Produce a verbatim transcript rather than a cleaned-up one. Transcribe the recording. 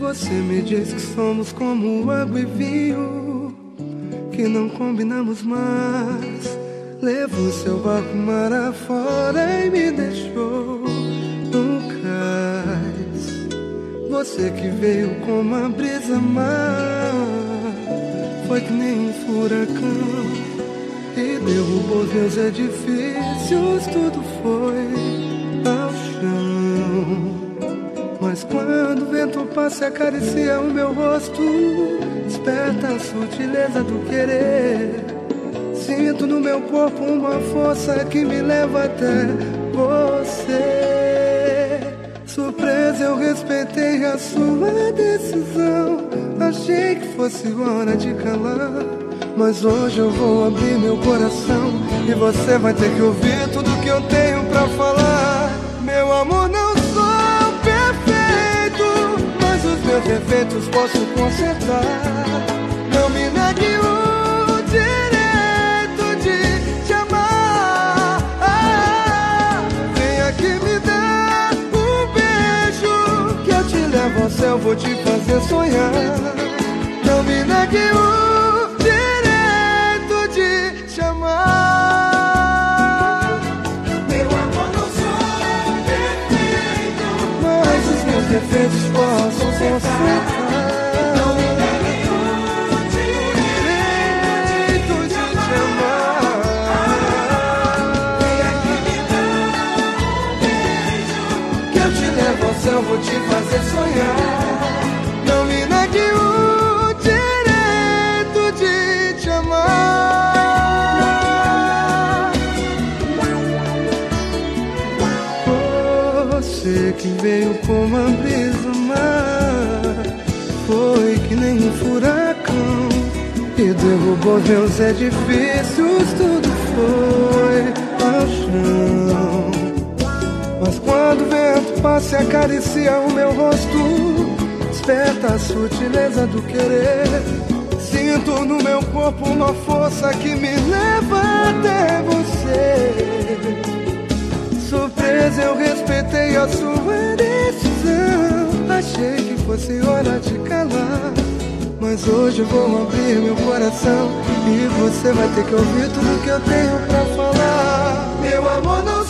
Você me diz que somos como água e vinho, que não combinamos mais. Levou seu barco mar afora e me deixou no cais. Você que veio com uma brisa má, foi que nem um furacão e derrubou meus edifícios, tudo foi ao chão. Mas quando o vento passa e acaricia o meu rosto, desperta a sutileza do querer. Sinto no meu corpo uma força que me leva até você. Surpresa, eu respeitei a sua decisão. Achei que fosse hora de calar, mas hoje eu vou abrir meu coração e você vai ter que ouvir tudo que eu tenho pra falar. Meu amor, não sou perfeito, mas os meus defeitos posso consertar. Não me negue o direito de te amar. ah, Vem aqui me dar um beijo, que eu te levo ao céu, vou te fazer sonhar. Não me negue o direito de te amar. Meu amor, não sou perfeito, mas os meus defeitos posso consertar. não me negue o Direito de te amar. Vem aqui me dar um beijo, Que eu te levo ao céu, vou te fazer sonhar. Não me negue o direito de te amar. Você que veio com uma brisa má, foi que nem um furacão e derrubou meus edifícios, tudo foi ao chão. Mas quando o vento passa e acaricia o meu rosto, desperta a sutileza do querer. Sinto no meu corpo uma força que me leva até você. Surpresa, eu respeitei a sua decisão. Achei que fosse hora de calar, mas hoje eu vou abrir meu coração e você vai ter que ouvir tudo que eu tenho pra falar. Meu amor, não